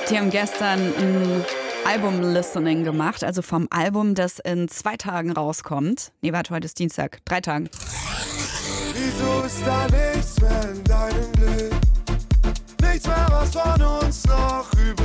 Die haben gestern ein Album-Listening gemacht, also vom Album, das in 2 Tagen rauskommt. Nee, warte, heute ist Dienstag. 3 Tagen. Wieso ist da nichts mehr in deinem Glück? Nichts mehr, was von uns noch